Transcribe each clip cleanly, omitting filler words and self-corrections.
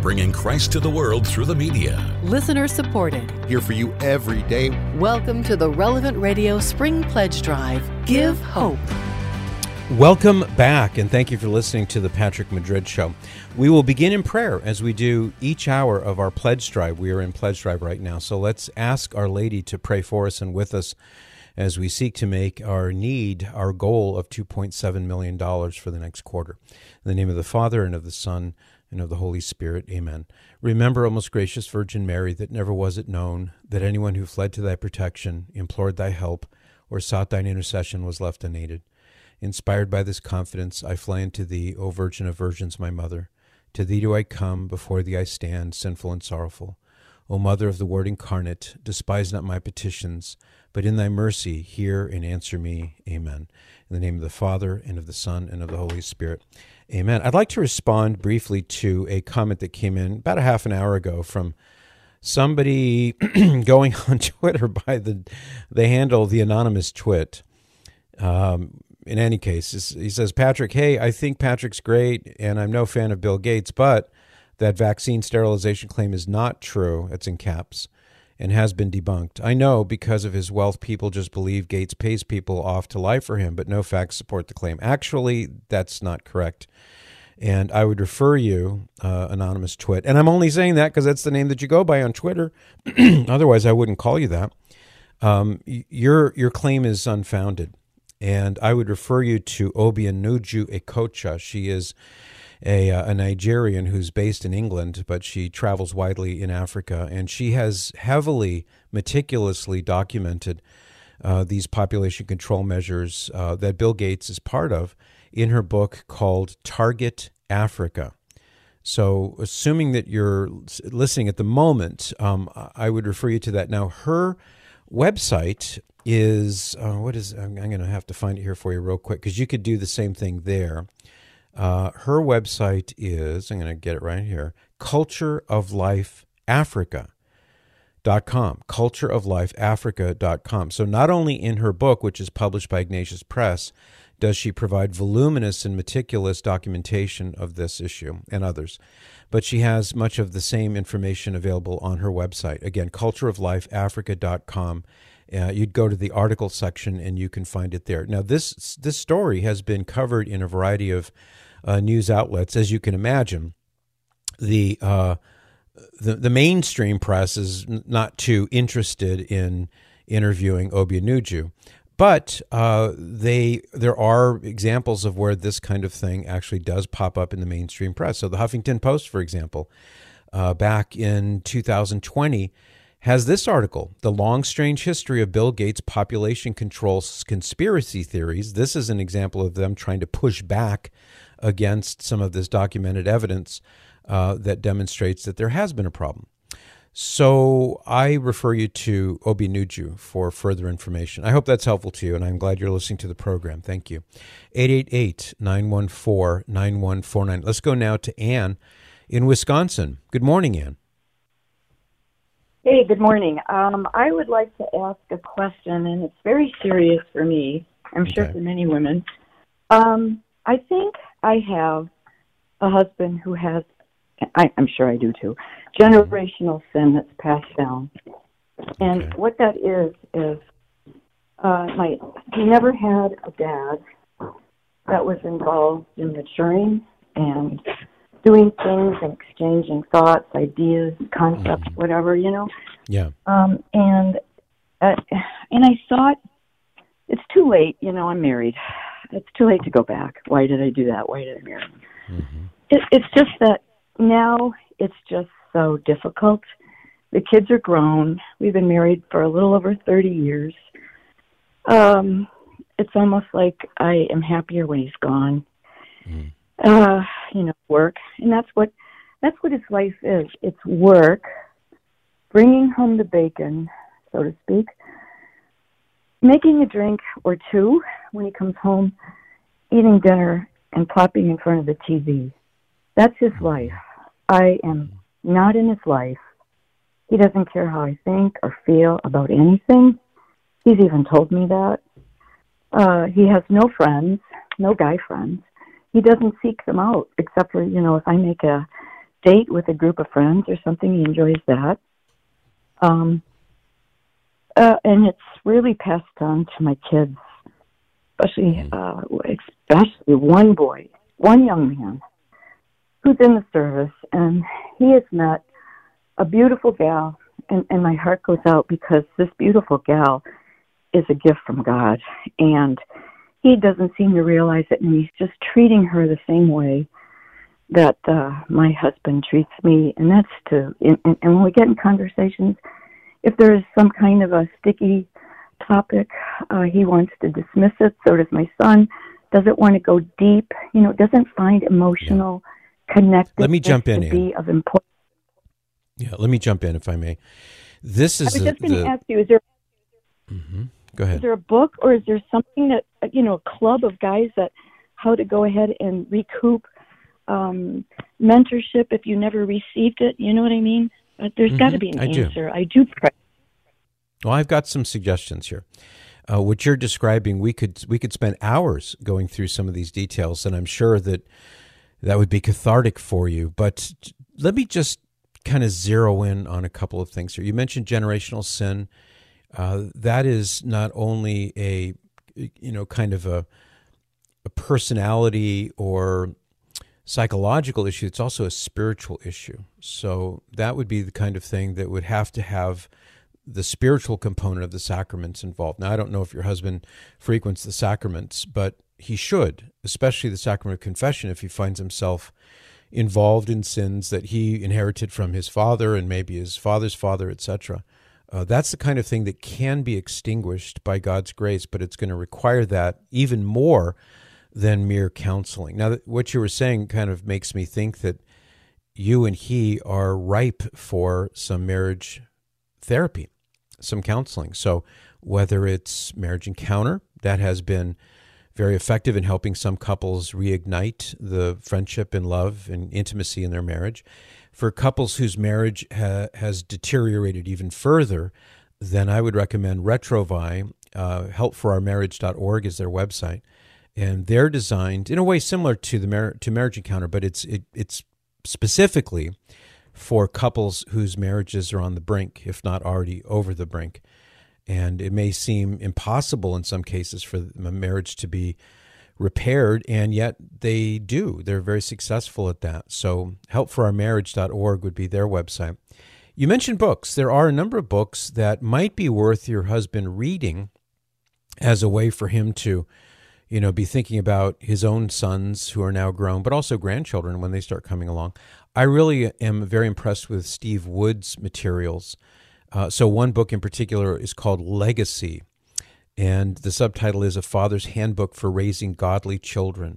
bringing Christ to the world through the media. Listener supported. Here for you every day. Welcome to the Relevant Radio Spring Pledge Drive. Give hope. Welcome back, and thank you for listening to the Patrick Madrid Show. We will begin in prayer as we do each hour of our pledge drive. We are in pledge drive right now, so let's ask Our Lady to pray for us and with us as we seek to make our goal of $2.7 million for the next quarter. In the name of the Father, and of the Son, and of the Holy Spirit, amen. Remember, O most gracious Virgin Mary, that never was it known that anyone who fled to thy protection, implored thy help, or sought thine intercession was left unaided. Inspired by this confidence, I fly unto thee, O Virgin of Virgins, my mother. To thee do I come, before thee I stand, sinful and sorrowful. O Mother of the Word incarnate, despise not my petitions, but in thy mercy hear and answer me. Amen. In the name of the Father, and of the Son, and of the Holy Spirit. Amen. I'd like to respond briefly to a comment that came in about a half an hour ago from somebody going on Twitter by the handle, the anonymous twit. In any case, he says, Patrick, hey, I think Patrick's great, and I'm no fan of Bill Gates, but that vaccine sterilization claim is not true. It's in caps and has been debunked. I know because of his wealth, people just believe Gates pays people off to lie for him, but no facts support the claim. Actually, that's not correct. And I would refer you, anonymous twit, and I'm only saying that because that's the name that you go by on Twitter. Otherwise, I wouldn't call you that. Your claim is unfounded. And I would refer you to Obianuju Ekocha. She is a Nigerian who's based in England, but she travels widely in Africa. And she has heavily, meticulously documented these population control measures that Bill Gates is part of in her book called Target Africa. So assuming that you're listening at the moment, I would refer you to that. Now, her website is, I'm going to have to find it here for you real quick because you could do the same thing there. Her website is, I'm going to get it right here, cultureoflifeafrica.com, cultureoflifeafrica.com. So not only in her book, which is published by Ignatius Press, does she provide voluminous and meticulous documentation of this issue and others, but she has much of the same information available on her website. Again, cultureoflifeafrica.com. You'd go to the article section and you can find it there. Now, this story has been covered in a variety of news outlets. As you can imagine, the mainstream press is not too interested in interviewing Obianuju, but there are examples of where this kind of thing actually does pop up in the mainstream press. So the Huffington Post, for example, back in 2020, has this article, The Long Strange History of Bill Gates' Population Control Conspiracy Theories. This is an example of them trying to push back against some of this documented evidence that demonstrates that there has been a problem. So I refer you to Obianuju for further information. I hope that's helpful to you, and I'm glad you're listening to the program. Thank you. 888-914-9149. Let's go now to Ann in Wisconsin. Good morning, Ann. Hey, good morning. I would like to ask a question, and it's very serious for me. I'm sure for many women. I think I have a husband who has, I'm sure I do too, generational sin that's passed down. And what that is he never had a dad that was involved in maturing and doing things and exchanging thoughts, ideas, concepts, whatever, Yeah. And I thought, it's too late, I'm married. It's too late to go back. Why did I do that? Why did I marry him? Mm-hmm. It's just that now it's just so difficult. The kids are grown. We've been married for a little over 30 years. It's almost like I am happier when he's gone. Mm. Work, and that's what his life is. It's work, bringing home the bacon, so to speak, making a drink or two when he comes home, eating dinner, and plopping in front of the TV. That's his life. I am not in his life. He doesn't care how I think or feel about anything. He's even told me that. He has no friends, no guy friends. He doesn't seek them out, except for, if I make a date with a group of friends or something. He enjoys that. And it's really passed on to my kids, especially one young man who's in the service, and he has met a beautiful gal, and my heart goes out because this beautiful gal is a gift from God, and he doesn't seem to realize it, and he's just treating her the same way that my husband treats me, and that's and when we get in conversations, if there is some kind of a sticky topic, he wants to dismiss it. So does my son. Doesn't want to go deep. Doesn't find emotional connectedness Let me jump in, to be of importance. Yeah, let me jump in if I may. This is I was just going to ask you: is there? Go ahead. Is there a book, or is there something that a club of guys that how to go ahead and recoup mentorship if you never received it? You know what I mean? There's got to be an answer. I do pray. Well, I've got some suggestions here. What you're describing, we could spend hours going through some of these details, and I'm sure that would be cathartic for you. But let me just kind of zero in on a couple of things here. You mentioned generational sin. That is not only a kind of a personality or psychological issue, it's also a spiritual issue. So that would be the kind of thing that would have to have the spiritual component of the sacraments involved. Now, I don't know if your husband frequents the sacraments, but he should, especially the sacrament of confession, if he finds himself involved in sins that he inherited from his father and maybe his father's father, etc. That's the kind of thing that can be extinguished by God's grace, but it's going to require that even more than mere counseling. Now, what you were saying kind of makes me think that you and he are ripe for some marriage therapy, some counseling. So whether it's Marriage Encounter, that has been very effective in helping some couples reignite the friendship and love and intimacy in their marriage. For couples whose marriage has deteriorated even further, then I would recommend Retrovi. Helpforourmarriage.org is their website. And they're designed in a way similar to Marriage Encounter, but it's specifically for couples whose marriages are on the brink, if not already over the brink. And it may seem impossible in some cases for a marriage to be repaired, and yet they do. They're very successful at that. So helpforourmarriage.org would be their website. You mentioned books. There are a number of books that might be worth your husband reading as a way for him to be thinking about his own sons who are now grown, but also grandchildren when they start coming along. I really am very impressed with Steve Wood's materials. So one book in particular is called Legacy, and the subtitle is A Father's Handbook for Raising Godly Children.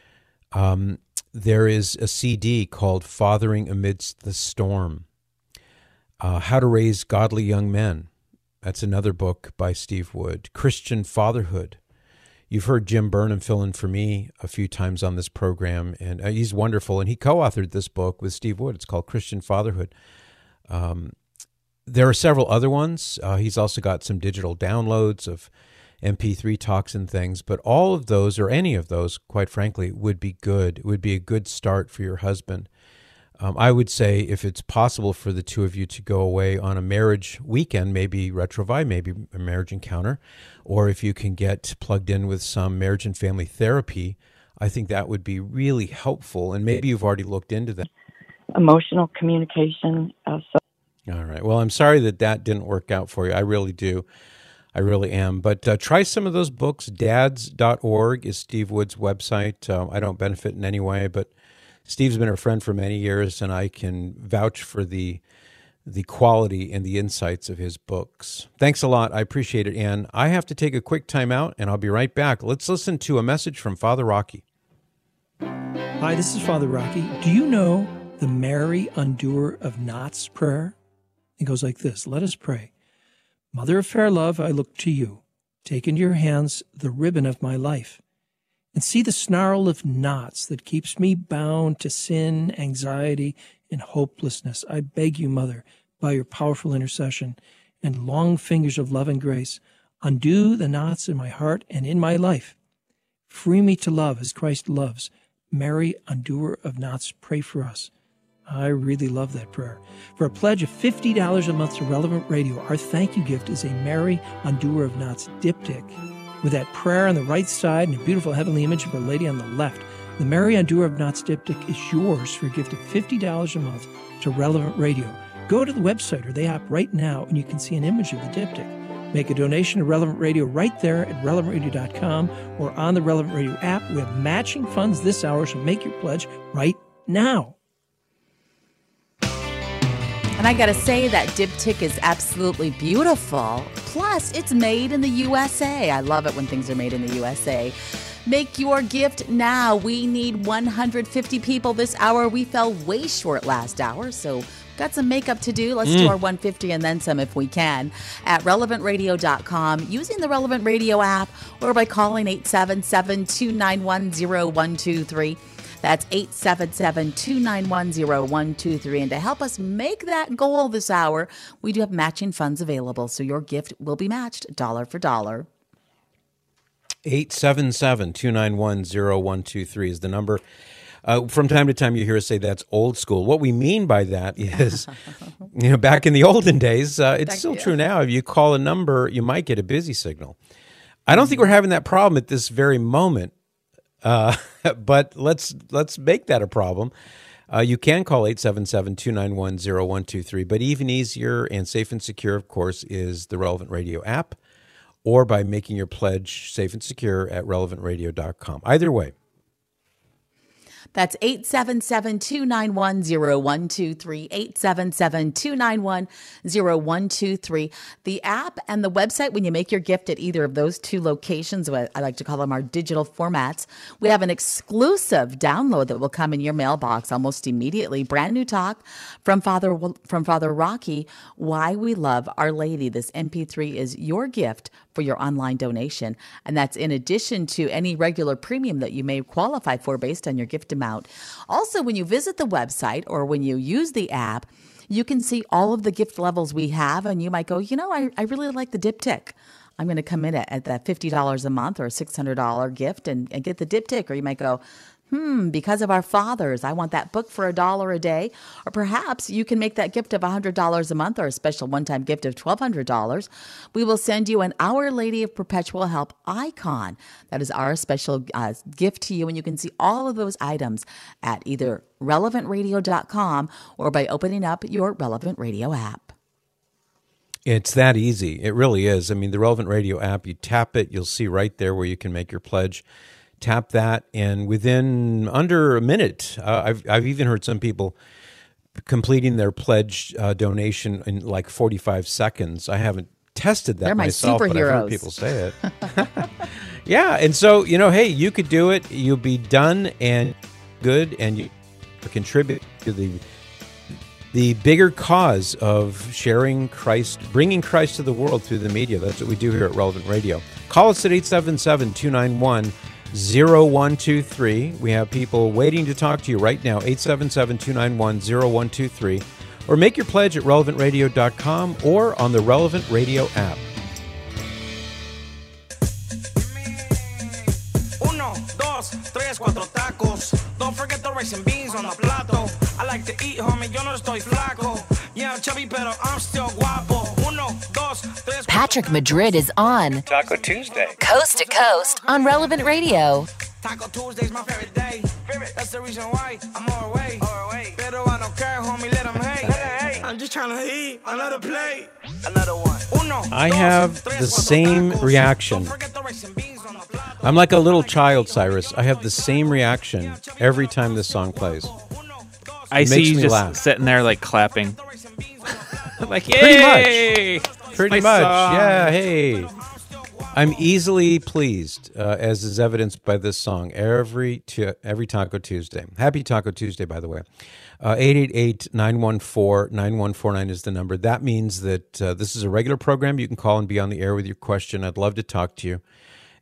There is a CD called Fathering Amidst the Storm, How to Raise Godly Young Men. That's another book by Steve Wood. Christian Fatherhood. You've heard Jim Burnham fill in for me a few times on this program, and he's wonderful. And he co-authored this book with Steve Wood. It's called Christian Fatherhood. There are several other ones. He's also got some digital downloads of MP3 talks and things. But all of those, or any of those, quite frankly, would be good. It would be a good start for your husband. I would say if it's possible for the two of you to go away on a marriage weekend, maybe Retrovi, maybe a Marriage Encounter, or if you can get plugged in with some marriage and family therapy, I think that would be really helpful. And maybe you've already looked into that. Emotional communication. All right. Well, I'm sorry that didn't work out for you. I really do. I really am. But try some of those books. Dads.org is Steve Wood's website. I don't benefit in any way, but Steve's been a friend for many years, and I can vouch for the quality and the insights of his books. Thanks a lot. I appreciate it, Ann. I have to take a quick time out, and I'll be right back. Let's listen to a message from Father Rocky. Hi, this is Father Rocky. Do you know the Mary Undoer of Knots prayer? It goes like this. Let us pray. Mother of fair love, I look to you. Take into your hands the ribbon of my life, and see the snarl of knots that keeps me bound to sin, anxiety, and hopelessness. I beg you, Mother, by your powerful intercession and long fingers of love and grace, undo the knots in my heart and in my life. Free me to love as Christ loves. Mary, undoer of knots, pray for us. I really love that prayer. For a pledge of $50 a month to Relevant Radio, our thank you gift is a Mary Undoer of Knots diptych with that prayer on the right side and a beautiful heavenly image of Our Lady on the left. The Mary Undoer of Knots diptych is yours for a gift of $50 a month to Relevant Radio. Go to the website or the app right now and you can see an image of the diptych. Make a donation to Relevant Radio right there at relevantradio.com or on the Relevant Radio app. We have matching funds this hour, so make your pledge right now. And I got to say that diptych is absolutely beautiful. Plus, it's made in the USA. I love it when things are made in the USA. Make your gift now. We need 150 people this hour. We fell way short last hour, so got some makeup to do. Let's do our 150 and then some if we can at relevantradio.com using the Relevant Radio app or by calling 877-291-0123. That's 877-291-0123. And to help us make that goal this hour, we do have matching funds available, so your gift will be matched dollar for dollar. 877-291-0123 is the number. From time to time, you hear us say that's old school. What we mean by that is, back in the olden days, it's still true now. If you call a number, you might get a busy signal. I don't think we're having that problem at this very moment, but let's make that a problem. You can call 877-291-0123, but even easier and safe and secure, of course, is the Relevant Radio app, or by making your pledge safe and secure at relevantradio.com. Either way. That's 877-291-0123, 877-291-0123. The app and the website, when you make your gift at either of those two locations, I like to call them our digital formats, we have an exclusive download that will come in your mailbox almost immediately. Brand new talk from Father Rocky, Why We Love Our Lady. This MP3 is your gift for your online donation. And that's in addition to any regular premium that you may qualify for based on your gift amount. Also, when you visit the website or when you use the app, you can see all of the gift levels we have. And you might go, I really like the diptych. I'm going to come in at that $50 a month or a $600 gift and get the diptych. Or you might go, because of our fathers, I want that book for $1 a day. Or perhaps you can make that gift of $100 a month or a special one-time gift of $1,200. We will send you an Our Lady of Perpetual Help icon. That is our special gift to you. And you can see all of those items at either relevantradio.com or by opening up your Relevant Radio app. It's that easy. It really is. I mean, the Relevant Radio app, you tap it, you'll see right there where you can make your pledge. Tap that, and within under a minute, I've even heard some people completing their pledge donation in like 45 seconds. I haven't tested that myself, but I've heard people say it. Yeah, and so, hey, you could do it. You'll be done and good, and you contribute to the bigger cause of sharing Christ, bringing Christ to the world through the media. That's what we do here at Relevant Radio. Call us at 877-291-0123. We have people waiting to talk to you right now, 877-291-0123. Or make your pledge at relevantradio.com or on the Relevant Radio app. Uno, dos, tres, cuatro tacos. Don't forget the rice and beans on the plato. I like to eat, homie, yo no estoy flaco. Yeah, I'm chubby, pero I'm still guapo. Uno, dos, tres. Patrick Madrid is on Taco Tuesday, coast to coast on Relevant Radio. Taco Tuesday's my favorite day. That's the reason why I'm more away. Pero I don't care, homie, let them hate. I'm just trying to eat another plate. Another one. Uno, I have the same reaction. I'm like a little child, Cyrus. I have the same reaction every time this song plays. I see you just laugh. Sitting there like clapping. Like, yay! Pretty much. Yeah, hey. I'm easily pleased, as is evidenced by this song, every Taco Tuesday. Happy Taco Tuesday, by the way. 888-914-9149 is the number. That means that this is a regular program. You can call and be on the air with your question. I'd love to talk to you.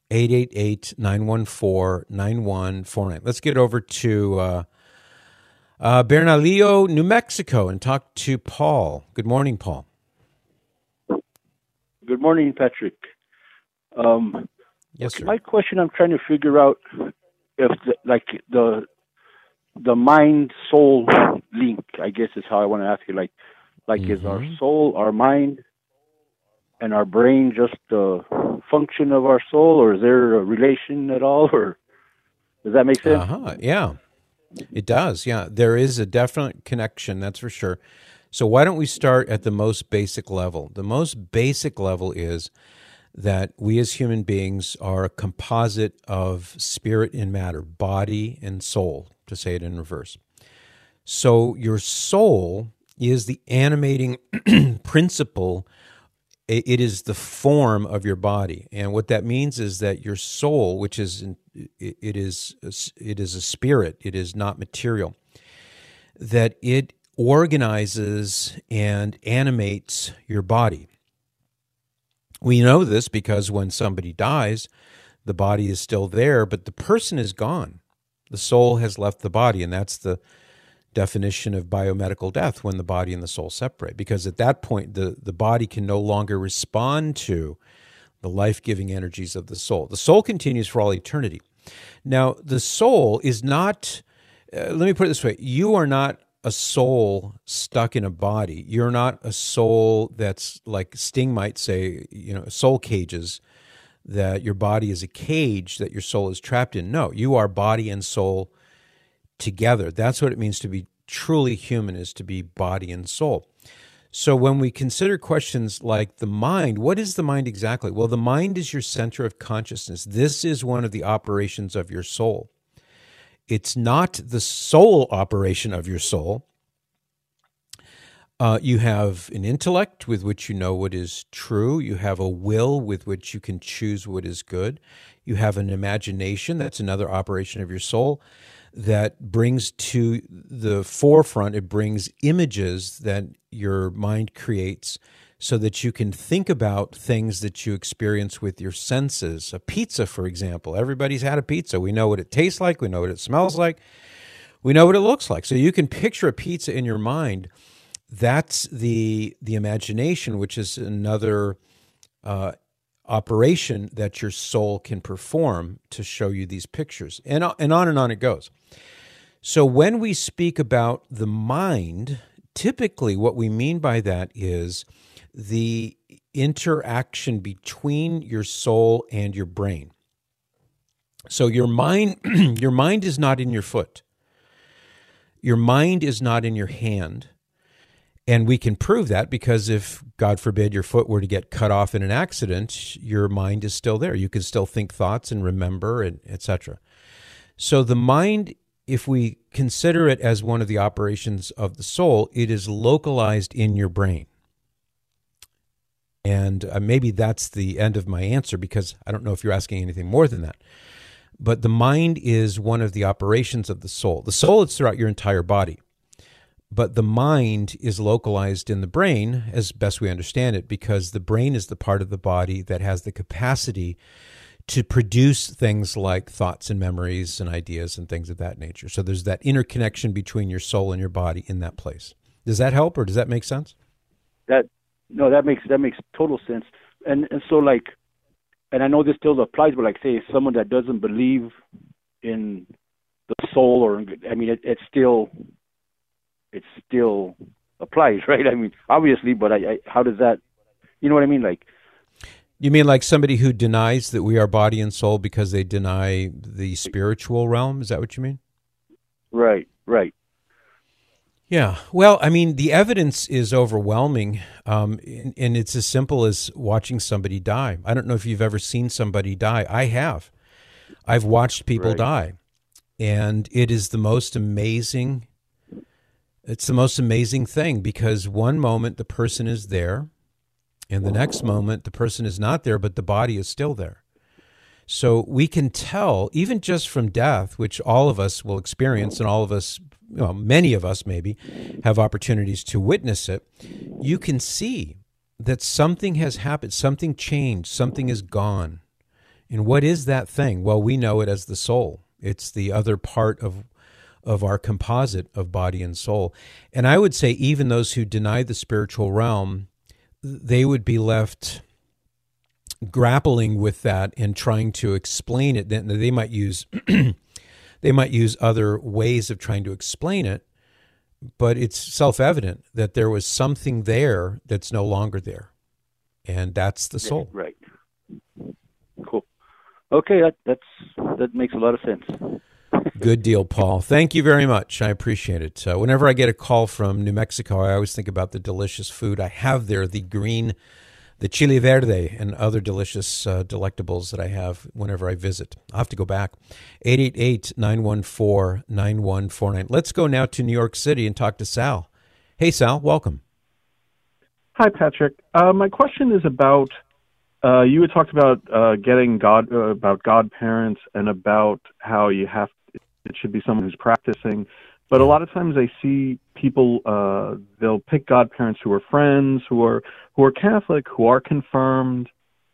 888-914-9149. Let's get over to Bernalillo, New Mexico, and talk to Paul. Good morning, Paul. Good morning, Patrick. Yes, sir. My question, I'm trying to figure out if the the mind-soul link, I guess is how I want to ask you. Like is our soul, our mind, and our brain just a function of our soul, or is there a relation at all, or does that make sense? Yeah, it does. Yeah, there is a definite connection, that's for sure. So why don't we start at the most basic level? The most basic level is that we as human beings are a composite of spirit and matter, body and soul, to say it in reverse. So your soul is the animating principle. It is the form of your body. And what that means is that your soul, which is it is a spirit, it is not material, that it organizes and animates your body. We know this because when somebody dies, the body is still there, but the person is gone. The soul has left the body, and that's the definition of biomedical death, when the body and the soul separate, because at that point, the body can no longer respond to the life-giving energies of the soul. The soul continues for all eternity. Now, the soul is not, let me put it this way, you are not a soul stuck in a body. You're not a soul that's, like Sting might say, soul cages, that your body is a cage that your soul is trapped in. No, you are body and soul together. That's what it means to be truly human, is to be body and soul. So when we consider questions like the mind, what is the mind exactly? Well, the mind is your center of consciousness. This is one of the operations of your soul. It's not the sole operation of your soul. You have an intellect with which you know what is true. You have a will with which you can choose what is good. You have an imagination. That's another operation of your soul that brings to the forefront, it brings images that your mind creates so that you can think about things that you experience with your senses. A pizza, for example. Everybody's had a pizza. We know what it tastes like. We know what it smells like. We know what it looks like. So you can picture a pizza in your mind. That's the imagination, which is another operation that your soul can perform to show you these pictures. And on it goes. So when we speak about the mind, typically what we mean by that is the interaction between your soul and your brain. So your mind is not in your foot. Your mind is not in your hand. And we can prove that because if, God forbid, your foot were to get cut off in an accident, your mind is still there. You can still think thoughts and remember, and etc. So the mind, if we consider it as one of the operations of the soul, it is localized in your brain. And maybe that's the end of my answer, because I don't know if you're asking anything more than that. But the mind is one of the operations of the soul. The soul is throughout your entire body. But the mind is localized in the brain, as best we understand it, because the brain is the part of the body that has the capacity to produce things like thoughts and memories and ideas and things of that nature. So there's that interconnection between your soul and your body in that place. Does that help, or does that make sense? That makes total sense. And so, like, and I know this still applies, but like, say, someone that doesn't believe in the soul, or I mean, it still applies, right? I mean, obviously, but how does that, you know what I mean? Like, you mean like somebody who denies that we are body and soul because they deny the spiritual realm? Is that what you mean? Right. Yeah. Well, I mean, the evidence is overwhelming, and it's as simple as watching somebody die. I don't know if you've ever seen somebody die. I have. I've watched people die, and it is the most amazing. It's the most amazing thing, because one moment the person is there, and the next moment the person is not there, but the body is still there. So we can tell, even just from death, which all of us will experience, and all of us, well, many of us maybe, have opportunities to witness it, you can see that something has happened, something changed, something is gone. And what is that thing? Well, we know it as the soul. It's the other part of our composite of body and soul. And I would say even those who deny the spiritual realm, they would be left grappling with that and trying to explain it. They might use They might use other ways of trying to explain it, but it's self-evident that there was something there that's no longer there, and that's the soul. Right. Cool. Okay, that makes a lot of sense. Good deal, Paul. Thank you very much. I appreciate it. Whenever I get a call from New Mexico, I always think about the delicious food I have there, the chili verde, and other delicious delectables that I have whenever I visit. I'll have to go back. 888-914-9149. Let's go now to New York City and talk to Sal. Hey, Sal, welcome. Hi, Patrick. My question is about, you had talked about getting about godparents and about how it should be someone who's practicing. But a lot of times I see people, they'll pick godparents who are friends, who are Catholic, who are confirmed,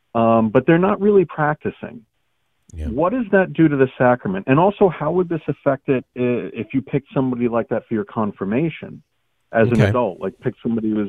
but they're not really practicing. Yeah. What does that do to the sacrament? And also, how would this affect it if you picked somebody like that for your confirmation as an adult? Like pick somebody who was,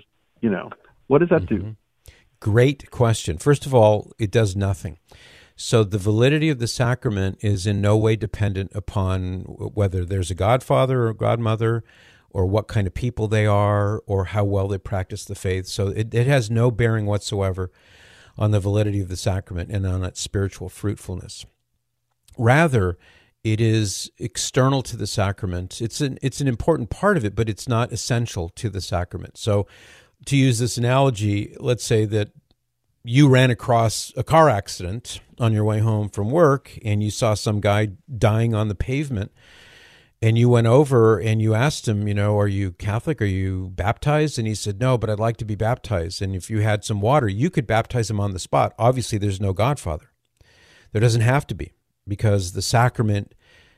what does that do? Great question. First of all, it does nothing. So the validity of the sacrament is in no way dependent upon whether there's a godfather or godmother or what kind of people they are or how well they practice the faith. So it has no bearing whatsoever on the validity of the sacrament and on its spiritual fruitfulness. Rather, it is external to the sacrament. It's an important part of it, but it's not essential to the sacrament. So to use this analogy, let's say that you ran across a car accident on your way home from work and you saw some guy dying on the pavement, and you went over and you asked him, are you Catholic? Are you baptized? And he said, no, but I'd like to be baptized. And if you had some water, you could baptize him on the spot. Obviously, there's no godfather. There doesn't have to be, because the sacrament,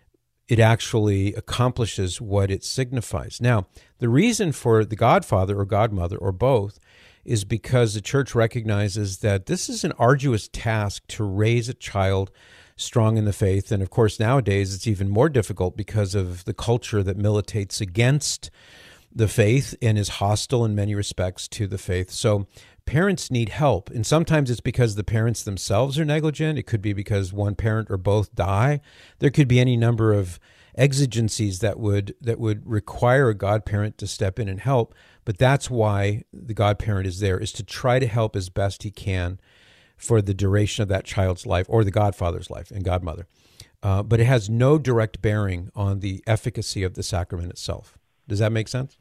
it actually accomplishes what it signifies. Now, the reason for the godfather or godmother or both is because the church recognizes that this is an arduous task to raise a child strong in the faith. And of course, nowadays it's even more difficult because of the culture that militates against the faith and is hostile in many respects to the faith. So parents need help. And sometimes it's because the parents themselves are negligent. It could be because one parent or both die. There could be any number of exigencies that would require a godparent to step in and help. But that's why the godparent is there, is to try to help as best he can for the duration of that child's life, or the godfather's life and godmother. But it has no direct bearing on the efficacy of the sacrament itself. Does that make sense?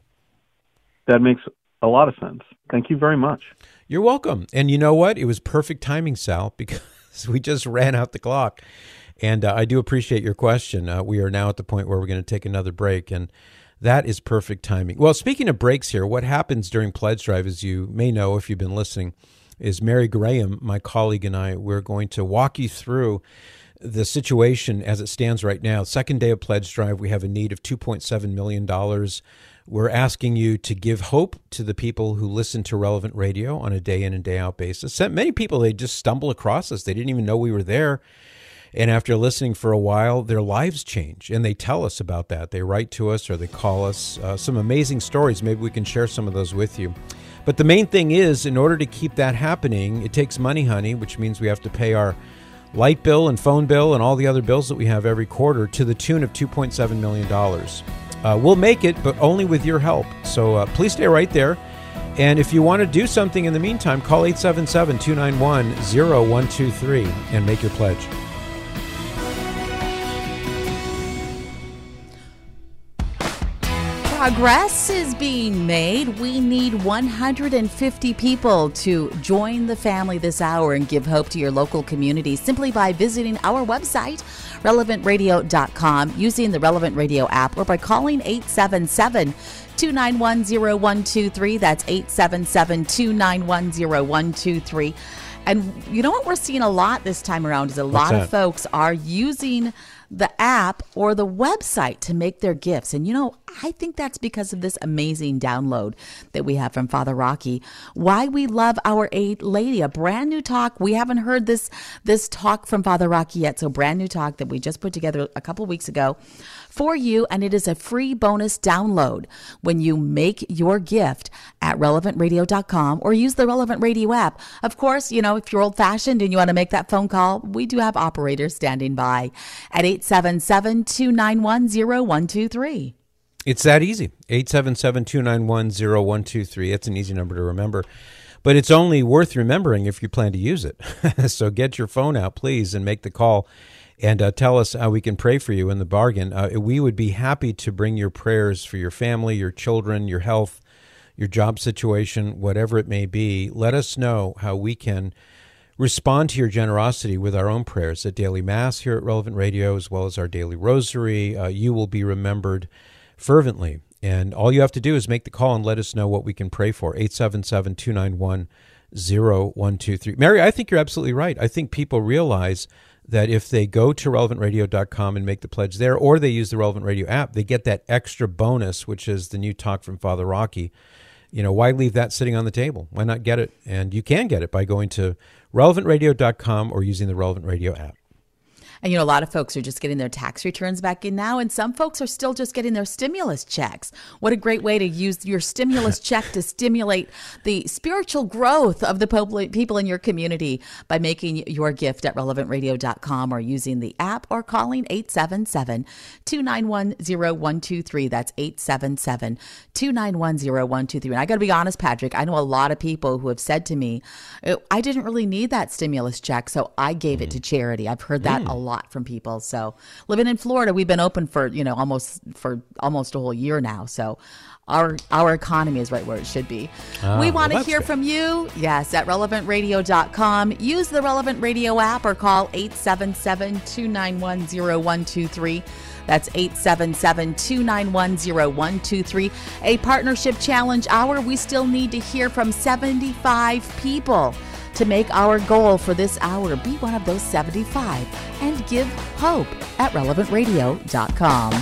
That makes a lot of sense. Thank you very much. You're welcome. And you know what? It was perfect timing, Sal, because we just ran out the clock. And I do appreciate your question. We are now at the point where we're going to take another break, and that is perfect timing. Well, speaking of breaks here, what happens during Pledge Drive, as you may know if you've been listening, is Mary Graham, my colleague, and I, we're going to walk you through the situation as it stands right now. Second day of Pledge Drive, we have a need of $2.7 million. We're asking you to give hope to the people who listen to Relevant Radio on a day in and day out basis. Many people, they just stumble across us. They didn't even know we were there. And after listening for a while, their lives change, and they tell us about that. They write to us or they call us. Some amazing stories. Maybe we can share some of those with you. But the main thing is, in order to keep that happening, it takes money, honey, which means we have to pay our light bill and phone bill and all the other bills that we have every quarter to the tune of $2.7 million. We'll make it, but only with your help. So please stay right there. And if you want to do something in the meantime, call 877-291-0123 and make your pledge. Progress is being made. We need 150 people to join the family this hour and give hope to your local community simply by visiting our website, relevantradio.com, using the Relevant Radio app, or by calling 877-291-0123. That's 877-291-0123. And you know what we're seeing a lot this time around is a lot of folks are using the app or the website to make their gifts. And, I think that's because of this amazing download that we have from Father Rocky. Why We Love Our Aid Lady, a brand new talk. We haven't heard this talk from Father Rocky yet. So brand new talk that we just put together a couple weeks ago for you, and it is a free bonus download when you make your gift at relevantradio.com or use the Relevant Radio app. Of course, if you're old-fashioned and you want to make that phone call, we do have operators standing by at 877-291-0123. It's that easy. 877-291-0123. It's an easy number to remember. But it's only worth remembering if you plan to use it. So get your phone out, please, and make the call and tell us how we can pray for you in the bargain. We would be happy to bring your prayers for your family, your children, your health, your job situation, whatever it may be. Let us know how we can respond to your generosity with our own prayers at Daily Mass here at Relevant Radio, as well as our Daily Rosary. You will be remembered fervently. And all you have to do is make the call and let us know what we can pray for. 877-291-0123. Mary, I think you're absolutely right. I think people realize that if they go to relevantradio.com and make the pledge there, or they use the Relevant Radio app, they get that extra bonus, which is the new talk from Father Rocky. Why leave that sitting on the table? Why not get it? And you can get it by going to relevantradio.com or using the Relevant Radio app. And, a lot of folks are just getting their tax returns back in now, and some folks are still just getting their stimulus checks. What a great way to use your stimulus check to stimulate the spiritual growth of the people in your community by making your gift at relevantradio.com or using the app or calling 877-291-0123. That's 877-291-0123. And I got to be honest, Patrick, I know a lot of people who have said to me, I didn't really need that stimulus check, so I gave it to charity. I've heard that a lot from people. So living in Florida, we've been open for almost a whole year now. So our economy is right where it should be. We want to hear from you. Yes, at relevantradio.com. Use the Relevant Radio app or call 877-291-0123. That's 877-291-0123. A partnership challenge hour. We still need to hear from 75 people to make our goal for this hour. Be one of those 75 and give hope at relevantradio.com.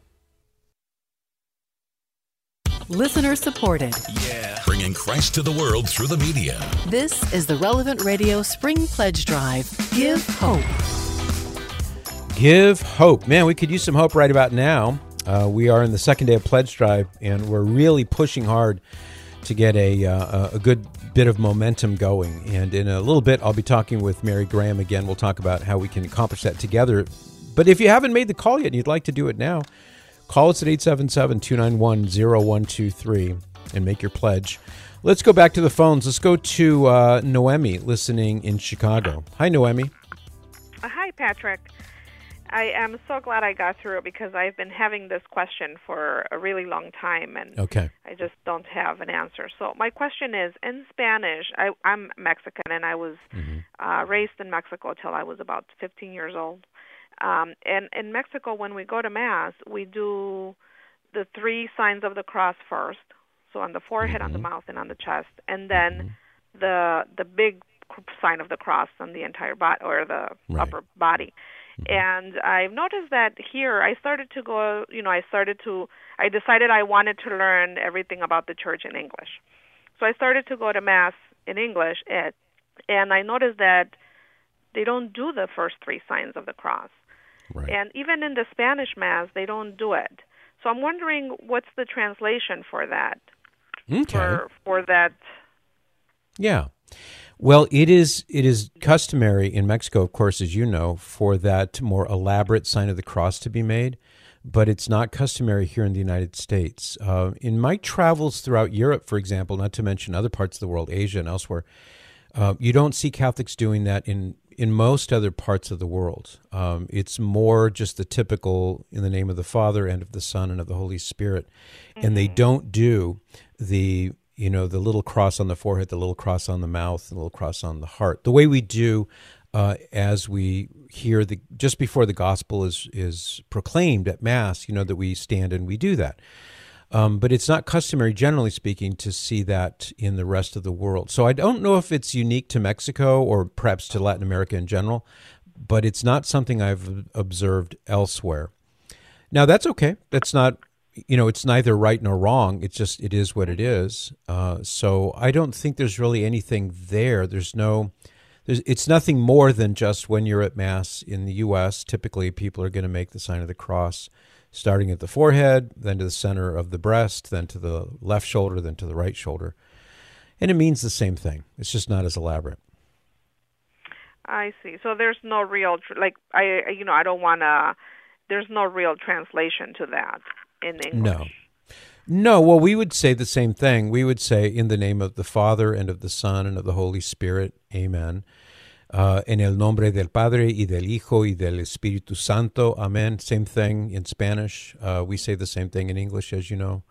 Listener supported. Yeah. Bringing Christ to the world through the media. This is the Relevant Radio Spring Pledge Drive. Give hope. Give hope. Man, we could use some hope right about now. We are in the second day of Pledge Drive, and we're really pushing hard to get a good bit of momentum going. And in a little bit, I'll be talking with Mary Graham again. We'll talk about how we can accomplish that together. But if you haven't made the call yet and you'd like to do it now, call us at 877-291-0123 and make your pledge. Let's go back to the phones. Let's go to Noemi listening in Chicago. Hi, Noemi. Hi, Patrick. I am so glad I got through because I've been having this question for a really long time, and I just don't have an answer. So my question is, in Spanish, I'm Mexican, and I was raised in Mexico till I was about 15 years old. And in Mexico, when we go to Mass, we do the 3 signs of the cross first, so on the forehead, on the mouth, and on the chest, and then the big sign of the cross on the entire body, or the upper body. And I've noticed that here I decided I wanted to learn everything about the church in English. So I started to go to Mass in English, and I noticed that they don't do the first 3 signs of the cross. Right. And even in the Spanish Mass, they don't do it. So I'm wondering, what's the translation for that? For that. Yeah. Well, it is customary in Mexico, of course, as you know, for that more elaborate sign of the cross to be made, but it's not customary here in the United States. In my travels throughout Europe, for example, not to mention other parts of the world, Asia and elsewhere, you don't see Catholics doing that in most other parts of the world. It's more just the typical, in the name of the Father and of the Son and of the Holy Spirit, and they don't do the little cross on the forehead, the little cross on the mouth, the little cross on the heart. The way we do as we hear just before the gospel is proclaimed at Mass, that we stand and we do that. But it's not customary, generally speaking, to see that in the rest of the world. So I don't know if it's unique to Mexico or perhaps to Latin America in general, but it's not something I've observed elsewhere. Now, that's okay. That's not... it's neither right nor wrong. It is what it is. So I don't think there's really anything there. It's nothing more than just when you're at Mass in the U.S., typically people are going to make the sign of the cross starting at the forehead, then to the center of the breast, then to the left shoulder, then to the right shoulder. And it means the same thing. It's just not as elaborate. I see. So there's no real, I don't want to, there's no real translation to that in English. No, well, we would say the same thing. We would say, in the name of the Father, and of the Son, and of the Holy Spirit, amen. En el nombre del Padre, y del Hijo, y del Espíritu Santo, amen. Same thing in Spanish. We say the same thing in English, as you know.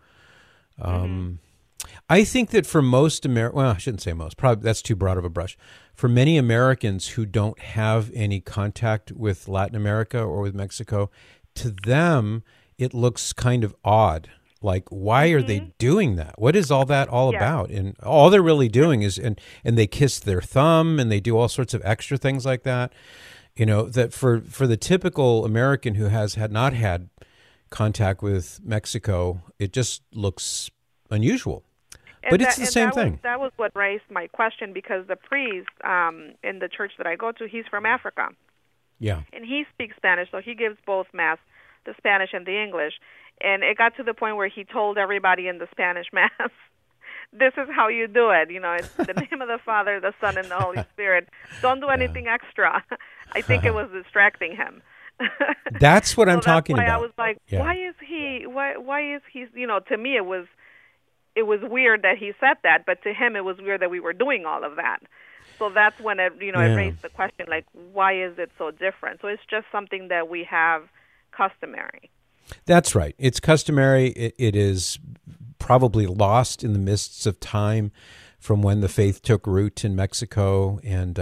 I think that for most I shouldn't say most, probably that's too broad of a brush. For many Americans who don't have any contact with Latin America or with Mexico, to them, it looks kind of odd. Like, why are they doing that? What is all that all about? And all they're really doing is, and they kiss their thumb, and they do all sorts of extra things like that. You know, that for the typical American who has not had contact with Mexico, it just looks unusual. But it's the same thing. That was what raised my question, because the priest in the church that I go to, he's from Africa. Yeah. And he speaks Spanish, so he gives both Mass, the Spanish and the English. And it got to the point where he told everybody in the Spanish Mass, this is how you do it. You know, it's the name of the Father, the Son, and the Holy Spirit. Don't do anything extra. I think it was distracting him. That's what I'm talking about. I was like, why is he, you know, to me it was weird that he said that, but to him it was weird that we were doing all of that. So that's when it raised the question, like, why is it so different? So it's just something that we have customary. That's right. It's customary. It is probably lost in the mists of time from when the faith took root in Mexico. And,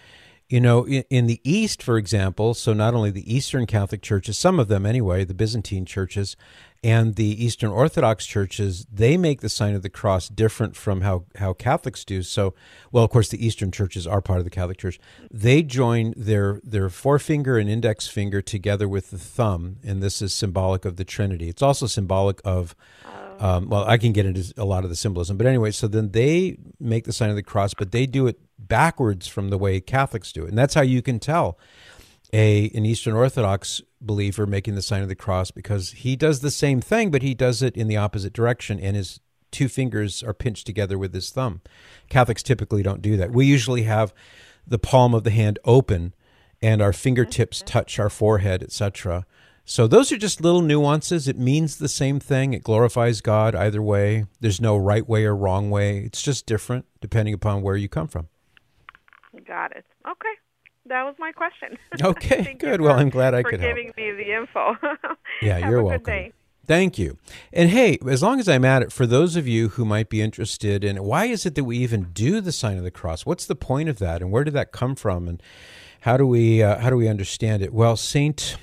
in the East, for example, so not only the Eastern Catholic churches, some of them anyway, the Byzantine churches, and the Eastern Orthodox churches, they make the sign of the cross different from how Catholics do. So, well, of course, the Eastern churches are part of the Catholic Church. They join their forefinger and index finger together with the thumb, and this is symbolic of the Trinity. It's also symbolic of, I can get into a lot of the symbolism, but anyway, so then they make the sign of the cross, but they do it backwards from the way Catholics do it. And that's how you can tell an Eastern Orthodox believer making the sign of the cross, because he does the same thing, but he does it in the opposite direction, and his two fingers are pinched together with his thumb. Catholics typically don't do that. We usually have the palm of the hand open, and our fingertips touch our forehead, etc. So those are just little nuances. It means the same thing. It glorifies God either way. There's no right way or wrong way. It's just different depending upon where you come from. Got it. Okay. That was my question. Okay, good. Well, I'm glad I could help. For giving me the info. Yeah, you're welcome. Good day. Thank you. And hey, as long as I'm at it, for those of you who might be interested in why is it that we even do the sign of the cross? What's the point of that, and where did that come from, and how do we understand it? Well, Saint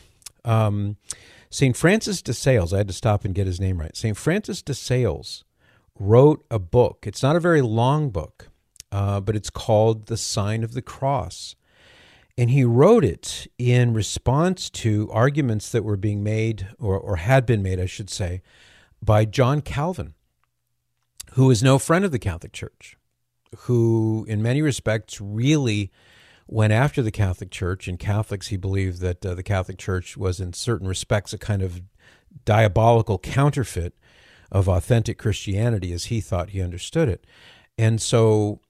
Francis de Sales, I had to stop and get his name right. Saint Francis de Sales wrote a book. It's not a very long book, but it's called The Sign of the Cross. And he wrote it in response to arguments that were being made, or had been made, I should say, by John Calvin, who is no friend of the Catholic Church, who in many respects really went after the Catholic Church. And Catholics, he believed that the Catholic Church was in certain respects a kind of diabolical counterfeit of authentic Christianity as he thought he understood it. And so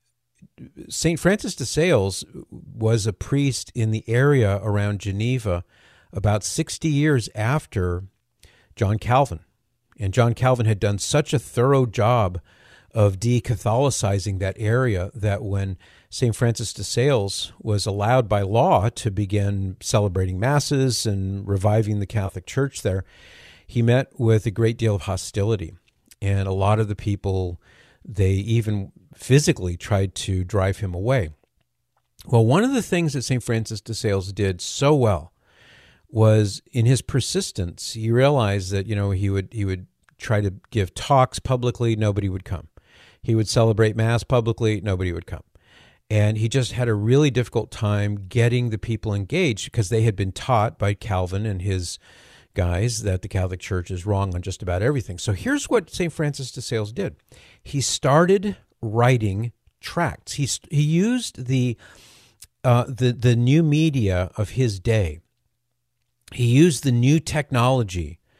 St. Francis de Sales was a priest in the area around Geneva about 60 years after John Calvin. And John Calvin had done such a thorough job of de-Catholicizing that area that when St. Francis de Sales was allowed by law to begin celebrating masses and reviving the Catholic Church there, he met with a great deal of hostility. And a lot of the people, they even physically tried to drive him away. Well, one of the things that St. Francis de Sales did so well was, in his persistence, he realized that, he would try to give talks publicly, nobody would come. He would celebrate Mass publicly, nobody would come. And he just had a really difficult time getting the people engaged, because they had been taught by Calvin and his guys that the Catholic Church is wrong on just about everything. So here's what St. Francis de Sales did. He started writing tracts. He used the new media of his day. He used the new technology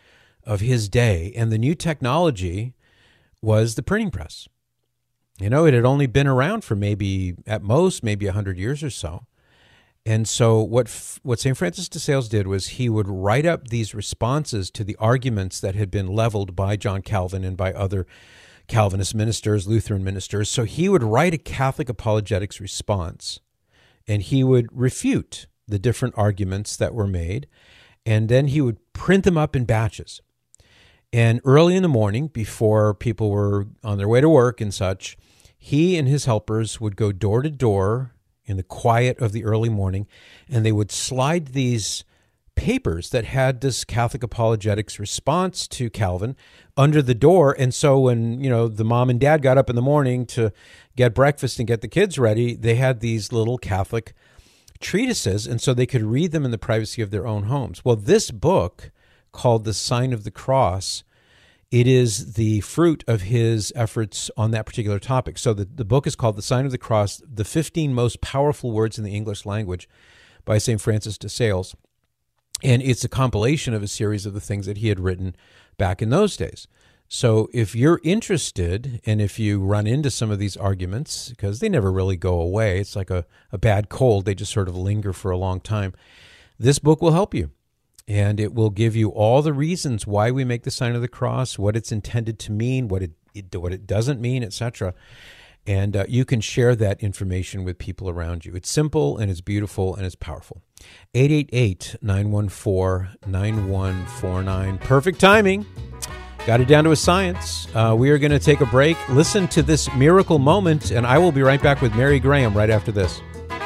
of his day. And the new technology was the printing press. You know, it had only been around for maybe, at most, maybe 100 years or so. And so what St. Francis de Sales did was he would write up these responses to the arguments that had been leveled by John Calvin and by other Calvinist ministers, Lutheran ministers. So he would write a Catholic apologetics response, and he would refute the different arguments that were made, and then he would print them up in batches. And early in the morning, before people were on their way to work and such, he and his helpers would go door to door in the quiet of the early morning, and they would slide these papers that had this Catholic apologetics response to Calvin under the door. And so when, the mom and dad got up in the morning to get breakfast and get the kids ready, they had these little Catholic treatises, and so they could read them in the privacy of their own homes. Well, this book, called The Sign of the Cross, it is the fruit of his efforts on that particular topic. So the book is called The Sign of the Cross, the 15 Most Powerful Words in the English Language by St. Francis de Sales. And it's a compilation of a series of the things that he had written back in those days. So if you're interested, and if you run into some of these arguments, because they never really go away, it's like a bad cold, they just sort of linger for a long time, this book will help you. And it will give you all the reasons why we make the sign of the cross, what it's intended to mean, what it doesn't mean, etc. And you can share that information with people around you. It's simple, and it's beautiful, and it's powerful. 888-914-9149. Perfect timing. Got it down to a science. We are going to take a break. Listen to this miracle moment, and I will be right back with Mary Graham right after this.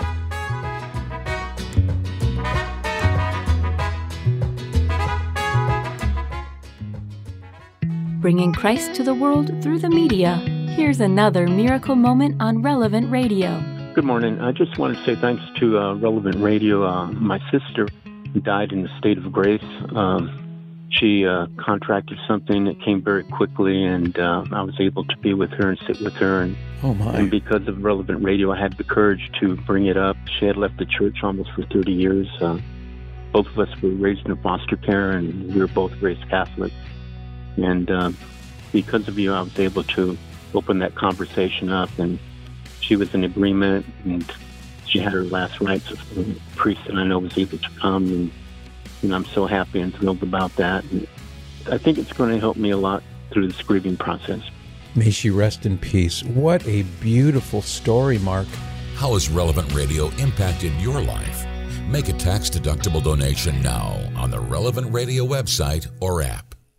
Bringing Christ to the world through the media. Here's another miracle moment on Relevant Radio. Good morning. I just want to say thanks to Relevant Radio. My sister died in a state of grace. She contracted something that came very quickly, and I was able to be with her and sit with her. And because of Relevant Radio, I had the courage to bring it up. She had left the church almost for 30 years. Both of us were raised in foster care, and we were both raised Catholic. And because of you, I was able to open that conversation up, and she was in agreement, and she had her last rites. A priest that I know was able to come, and I'm so happy and thrilled about that. And I think it's going to help me a lot through this grieving process. May she rest in peace. What a beautiful story, Mark. How has Relevant Radio impacted your life? Make a tax-deductible donation now on the Relevant Radio website or app.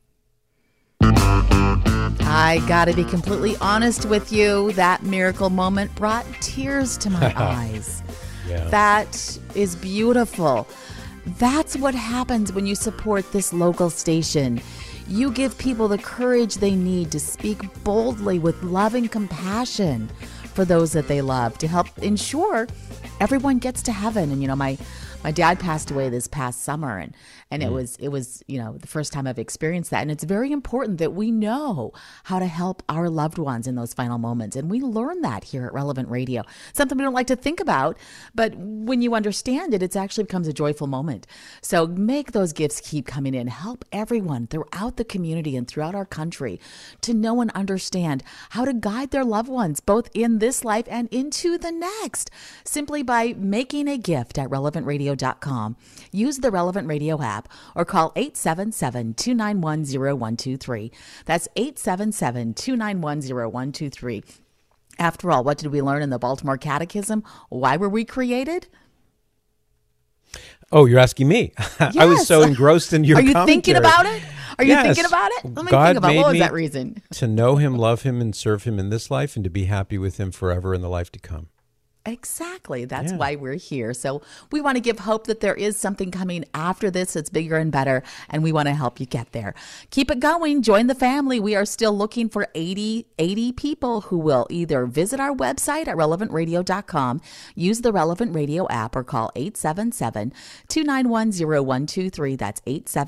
I gotta be completely honest with you. That miracle moment brought tears to my eyes. Yeah. That is beautiful. That's what happens when you support this local station. You give people the courage they need to speak boldly with loving compassion for those that they love, to help ensure everyone gets to heaven. And my dad passed away this past summer, and it was the first time I've experienced that. And it's very important that we know how to help our loved ones in those final moments. And we learn that here at Relevant Radio. Something we don't like to think about, but when you understand it, it actually becomes a joyful moment. So make those gifts keep coming in. Help everyone throughout the community and throughout our country to know and understand how to guide their loved ones, both in this life and into the next, simply by making a gift at relevantradio.com. Use the Relevant Radio app or call 877-291-0123. That's 877-291-0123. After all, what did we learn in the Baltimore Catechism? Why were we created? Oh, you're asking me. Yes. I was so engrossed in your commentary. Are you thinking about it? Are you thinking about it? Let me think about what was that reason. To know him, love him, and serve him in this life, and to be happy with him forever in the life to come. Exactly. That's why we're here. So we want to give hope that there is something coming after this that's bigger and better, and we want to help you get there. Keep it going. Join the family. We are still looking for 80 people who will either visit our website at relevantradio.com, use the Relevant Radio app, or call 877-291-0123. That's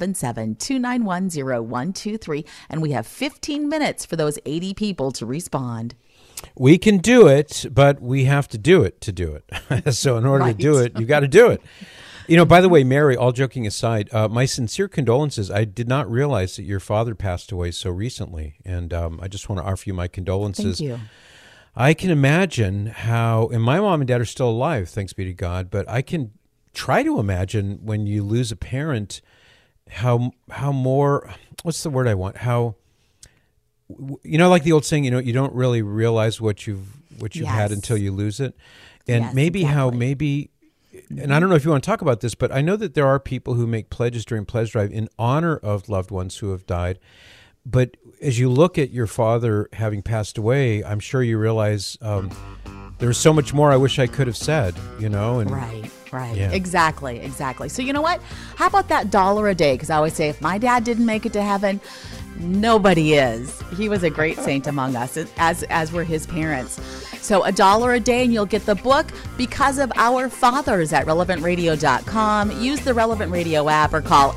877-291-0123. And we have 15 minutes for those 80 people to respond. We can do it, but we have to do it to do it. So in order to do it, you've got to do it. By the way, Mary, all joking aside, my sincere condolences. I did not realize that your father passed away so recently, and I just want to offer you my condolences. Thank you. I can imagine how, and my mom and dad are still alive, thanks be to God, but I can try to imagine when you lose a parent, how more, what's the word I want? How, like the old saying, you don't really realize what you've had until you lose it. And and I don't know if you want to talk about this, but I know that there are people who make pledges during Pledge Drive in honor of loved ones who have died. But as you look at your father having passed away, I'm sure you realize there's so much more I wish I could have said, And, Right. Yeah. Exactly. So you know what? How about that $1 a day? Because I always say, if my dad didn't make it to heaven, nobody is. He was a great saint among us, as were his parents. So $1 a day, and you'll get the book Because of Our Fathers at relevantradio.com. Use the Relevant Radio app or call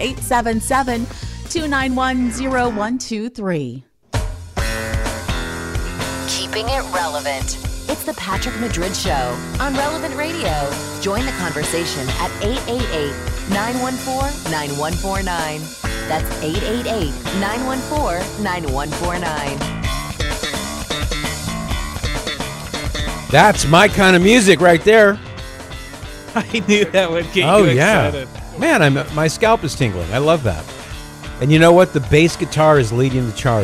877-291-0123. Keeping it relevant. It's the Patrick Madrid Show on Relevant Radio. Join the conversation at 888-914-9149. That's 888-914-9149. That's my kind of music right there. I knew that would get you excited. Man, my scalp is tingling. I love that. And you know what? The bass guitar is leading the charge.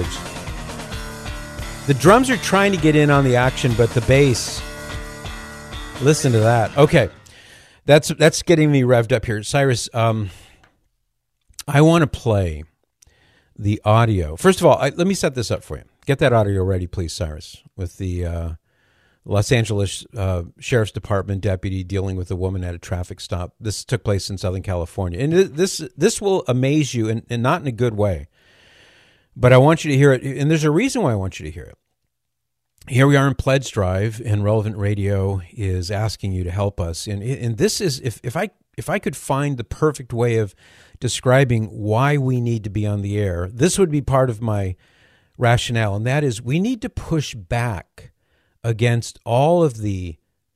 The drums are trying to get in on the action, but the bass, listen to that. Okay, that's getting me revved up here. Cyrus, I want to play the audio. First of all, let me set this up for you. Get that audio ready, please, Cyrus, with the Los Angeles Sheriff's Department deputy dealing with a woman at a traffic stop. This took place in Southern California. And this will amaze you, and not in a good way. But I want you to hear it, and there's a reason why I want you to hear it. Here we are in Pledge Drive, and Relevant Radio is asking you to help us. And this is, if I could find the perfect way of describing why we need to be on the air, this would be part of my rationale, and that is we need to push back against all of the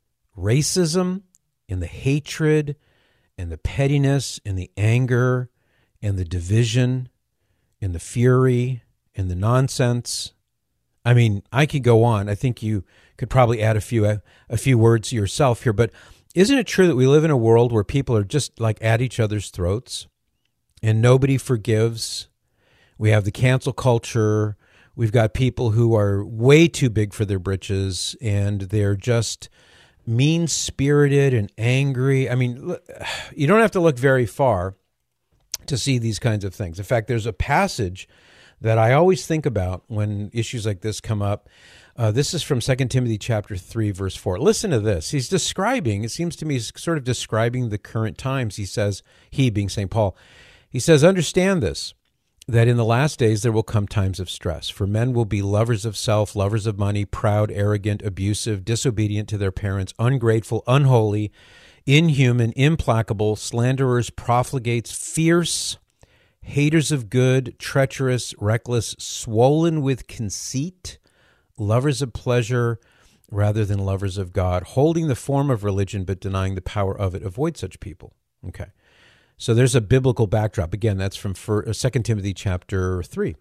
racism and the hatred and the pettiness and the anger and the division and the fury and the nonsense. I mean, I could go on. I think you could probably add a few words yourself here, but isn't it true that we live in a world where people are just like at each other's throats and nobody forgives? We have the cancel culture. We've got people who are way too big for their britches, and they're just mean-spirited and angry. I mean, you don't have to look very far to see these kinds of things. In fact, there's a passage that I always think about when issues like this come up. This is from 2 Timothy chapter 3, verse 4. Listen to this. He's describing, it seems to me, he's sort of describing the current times. He says, he being St. Paul, he says, understand this, that in the last days there will come times of stress, for men will be lovers of self, lovers of money, proud, arrogant, abusive, disobedient to their parents, ungrateful, unholy, inhuman, implacable, slanderers, profligates, fierce, haters of good, treacherous, reckless, swollen with conceit, lovers of pleasure rather than lovers of God, holding the form of religion but denying the power of it. Avoid such people. Okay. So there's a biblical backdrop. Again, that's from 2 Timothy chapter 3.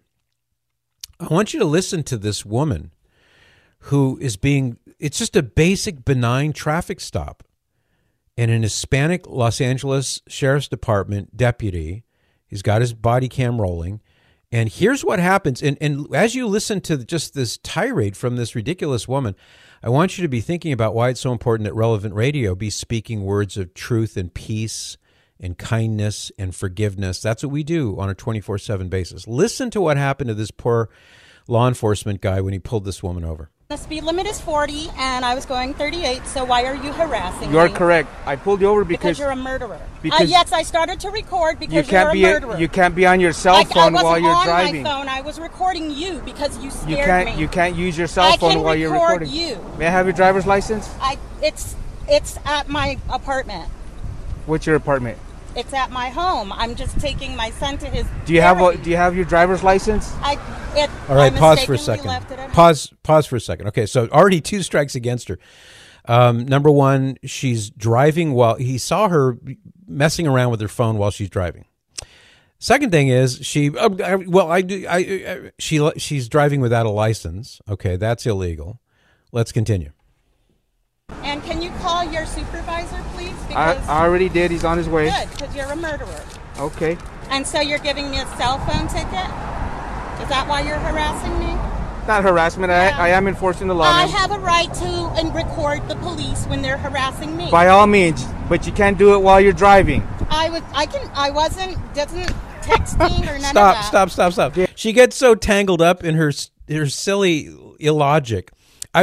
I want you to listen to this woman who is it's just a basic benign traffic stop. And an Hispanic Los Angeles Sheriff's Department deputy, he's got his body cam rolling. And here's what happens. And as you listen to just this tirade from this ridiculous woman, I want you to be thinking about why it's so important that Relevant Radio be speaking words of truth and peace and kindness and forgiveness. That's what we do on a 24/7 basis. Listen to what happened to this poor law enforcement guy when he pulled this woman over. The speed limit is 40, and I was going 38, so why are you harassing me? You are correct. I pulled you over because you're a murderer. Yes, I started to record because you're a murderer. You can't be on your cell phone while you're driving. I wasn't on my phone. I was recording you because you scared me. You can't use your cell phone while you're recording. I can record you. May I have your driver's license? It's at my apartment. What's your apartment? It's at my home. I'm just taking my son to his. Do you have your driver's license? All right, pause for a second. Pause for a second. Okay, so already 2 strikes against her. Number one, she's driving while he saw her messing around with her phone while she's driving. Second thing is she's driving without a license. Okay, that's illegal. Let's continue. And can you call your supervisor, please? I already did. He's on his way. Good, because you're a murderer. Okay. And so you're giving me a cell phone ticket? Is that why you're harassing me? Not harassment. Yeah. I am enforcing the law. I have a right to record the police when they're harassing me. By all means, but you can't do it while you're driving. Wasn't texting or none of that. Stop. She gets so tangled up in her silly illogic.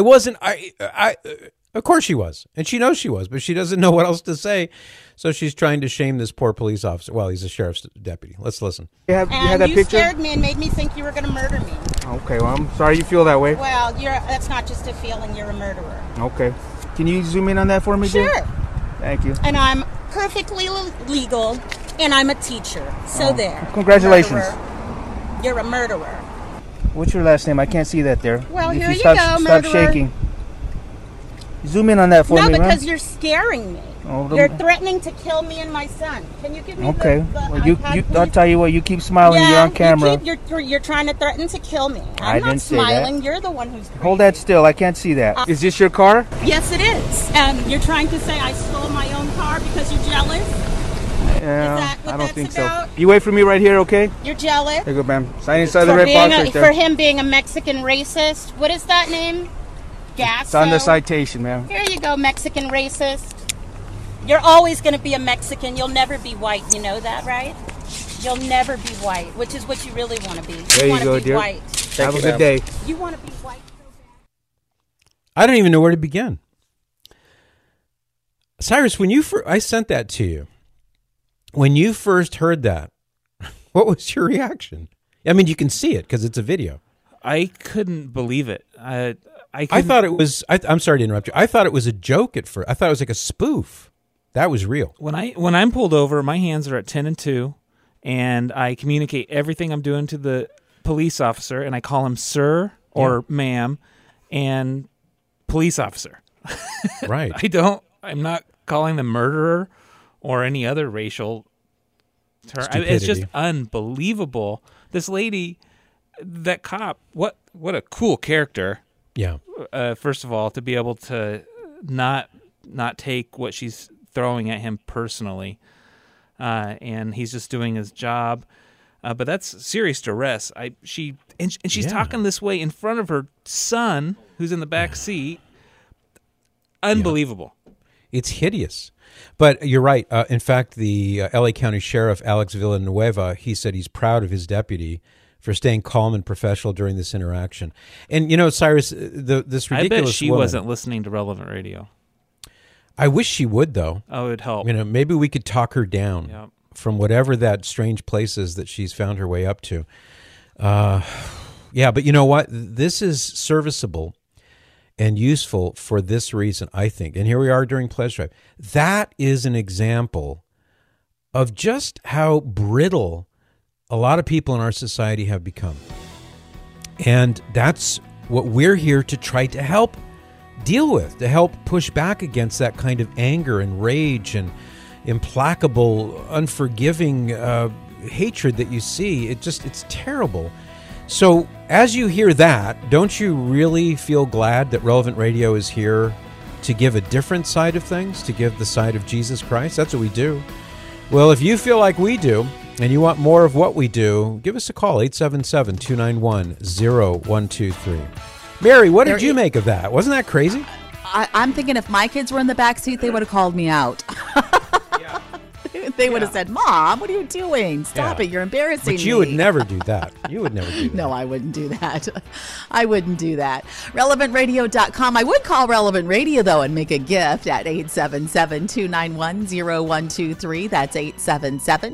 Of course she was, and she knows she was, but she doesn't know what else to say, so she's trying to shame this poor police officer. Well, he's a sheriff's deputy. Let's listen. You had that picture? Scared me and made me think you were going to murder me. Okay, well, I'm sorry you feel that way. Well, that's not just a feeling, you're a murderer. Okay. Can you zoom in on that for me, Sure. Jim? Thank you. And I'm perfectly legal, and I'm a teacher, so there. Congratulations. Murderer. You're a murderer. What's your last name? I can't see that there. Well, here you go, murderer. Stop shaking. Zoom in on that for me, No, because right? you're scaring me. You're threatening to kill me and my son. Can you give me the well, iPad, I'll tell you what, you keep smiling, you're on camera. You're trying to threaten to kill me. I'm not didn't smiling. Say that. You're the one who's crazy. Hold that still. I can't see that. Is this your car? Yes, it is. And you're trying to say I stole my own car because you're jealous? Yeah, Is that what I don't that's think about? so. You wait for me right here, okay? You're jealous? There you go, ma'am. Sign inside the red box right there. For him being a Mexican racist. What is that name? Gasso? It's on the citation, ma'am. Here you go, Mexican racist. You're always going to be a Mexican. You'll never be white. You know that, right? You'll never be white, which is what you really want to be. There you go, be dear. White. Have a good day. You want to be white so bad. I don't even know where to begin. Cyrus, when I sent that to you, when you first heard that, what was your reaction? I mean, you can see it because it's a video. I couldn't believe it. I thought it was. I'm sorry to interrupt you. I thought it was a joke at first. I thought it was like a spoof. That was real. When I'm pulled over, my hands are at 10 and 2, and I communicate everything I'm doing to the police officer, and I call him sir or ma'am, and police officer. Right. I'm not calling them murderer or any other racial term. It's just unbelievable. This lady, that cop, what a cool character. Yeah. First of all, to be able to not take what she's throwing at him personally, and he's just doing his job. But that's serious duress. She's talking this way in front of her son, who's in the back seat. Unbelievable. Yeah. It's hideous. But you're right. In fact, the L.A. County Sheriff, Alex Villanueva, he said he's proud of his deputy for staying calm and professional during this interaction. And, Cyrus, this ridiculous I bet she woman, wasn't listening to Relevant Radio. I wish she would, though. Oh, it would help. Maybe we could talk her down from whatever that strange place is that she's found her way up to. But you know what? This is serviceable and useful for this reason, I think. And here we are during Pledge Drive. That is an example of just how brittle a lot of people in our society have become. And that's what we're here to try to help deal with, to help push back against that kind of anger and rage and implacable, unforgiving hatred that you see. It's terrible. So as you hear that, don't you really feel glad that Relevant Radio is here to give a different side of things, to give the side of Jesus Christ? That's what we do. Well, if you feel like we do, and you want more of what we do, give us a call, 877-291-0123. Mary, what did you make of that? Wasn't that crazy? I'm thinking if my kids were in the back seat, they would have called me out. They would have said, Mom, what are you doing? Stop it. You're embarrassing me. But you would never do that. You would never do that. No, I wouldn't do that. I wouldn't do that. RelevantRadio.com. I would call Relevant Radio, though, and make a gift at 877-291-0123. That's 877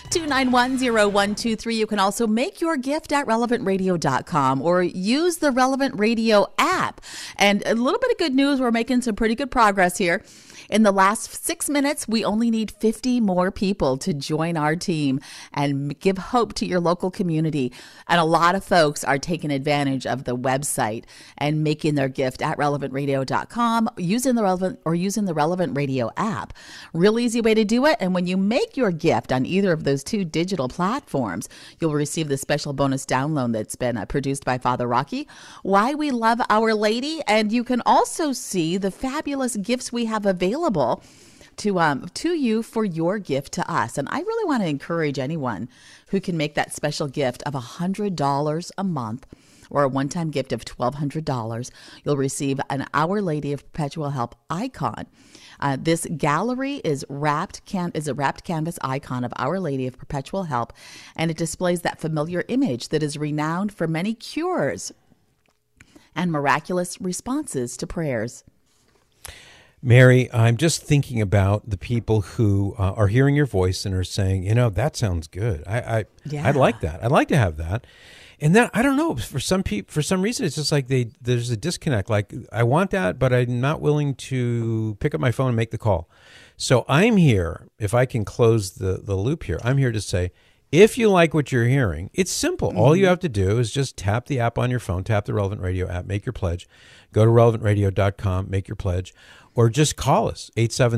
2910123. You can also make your gift at relevantradio.com or use the Relevant Radio app. And a little bit of good news, we're making some pretty good progress here. In the last 6 minutes, we only need 50 more people to join our team and give hope to your local community. And a lot of folks are taking advantage of the website and making their gift at relevantradio.com using the Relevant Radio app. Real easy way to do it. And when you make your gift on either of those two digital platforms, you'll receive the special bonus download that's been produced by Father Rocky, Why We Love Our Lady. And you can also see the fabulous gifts we have available to you for your gift to us. And I really want to encourage anyone who can make that special gift of $100 a month or a one-time gift of $1,200. You'll receive an Our Lady of Perpetual Help icon. This gallery is a wrapped canvas icon of Our Lady of Perpetual Help, and it displays that familiar image that is renowned for many cures and miraculous responses to prayers. Mary, I'm just thinking about the people who are hearing your voice and are saying, that sounds good. I'd like that. I'd like to have that. And then, I don't know, for some people, for some reason, it's just like there's a disconnect. Like, I want that, but I'm not willing to pick up my phone and make the call. So I'm here, if I can close the loop here, I'm here to say, if you like what you're hearing, it's simple. Mm-hmm. All you have to do is just tap the app on your phone, tap the Relevant Radio app, make your pledge. Go to relevantradio.com, make your pledge. Or just call us,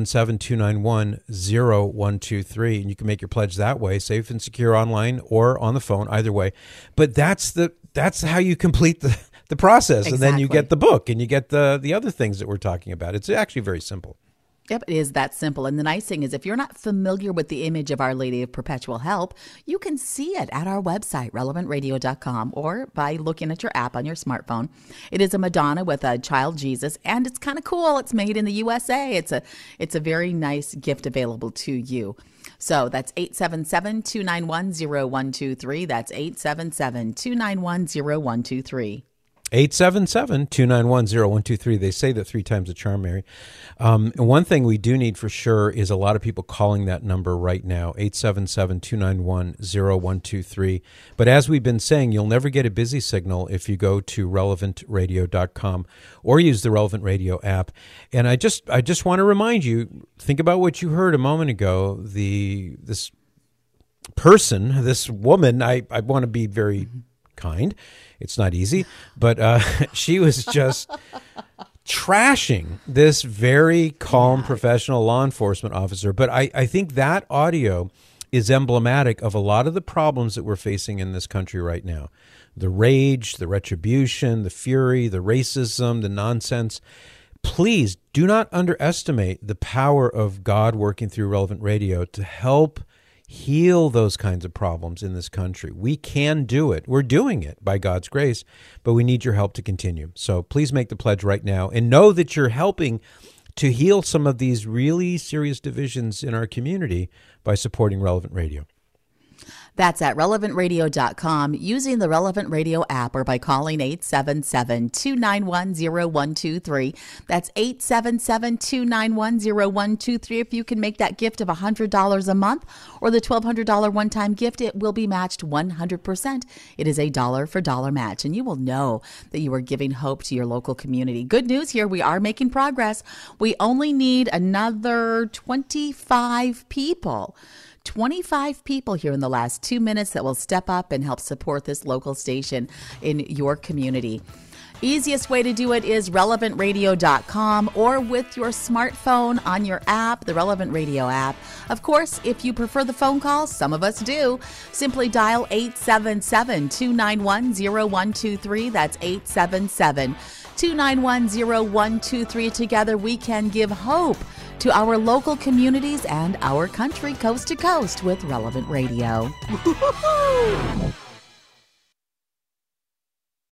877-291-0123, and you can make your pledge that way, safe and secure online or on the phone, either way. But that's how you complete the process. Exactly. And then you get the book and you get the other things that we're talking about. It's actually very simple. Yep, it is that simple. And the nice thing is, if you're not familiar with the image of Our Lady of Perpetual Help, you can see it at our website, relevantradio.com, or by looking at your app on your smartphone. It is a Madonna with a child Jesus, and it's kind of cool. It's made in the USA. It's a very nice gift available to you. So that's 877-291-0123. That's 877-291-0123. 877-291-0123. They say that 3 times a charm, Mary. And one thing we do need for sure is a lot of people calling that number right now, 877-291-0123. But as we've been saying, you'll never get a busy signal if you go to relevantradio.com or use the Relevant Radio app. And I just want to remind you, think about what you heard a moment ago. This woman, I want to be very kind. It's not easy, but she was just trashing this very calm, professional law enforcement officer. But I think that audio is emblematic of a lot of the problems that we're facing in this country right now. The rage, the retribution, the fury, the racism, the nonsense. Please do not underestimate the power of God working through Relevant Radio to help heal those kinds of problems in this country. We can do it. We're doing it by God's grace, but we need your help to continue. So please make the pledge right now and know that you're helping to heal some of these really serious divisions in our community by supporting Relevant Radio. That's at relevantradio.com using the Relevant Radio app or by calling 877-291-0123. That's 877-291-0123. If you can make that gift of $100 a month or the $1,200 one-time gift, it will be matched 100%. It is a dollar-for-dollar match, and you will know that you are giving hope to your local community. Good news here, we are making progress. We only need another 25 people. 25 people here in the last 2 minutes that will step up and help support this local station in your community. Easiest way to do it is relevantradio.com or with your smartphone on your app, the Relevant Radio app. Of course, if you prefer the phone calls, some of us do, simply dial 877-291-0123. That's 877-291-0123. Together we can give hope to our local communities and our country coast to coast with Relevant Radio.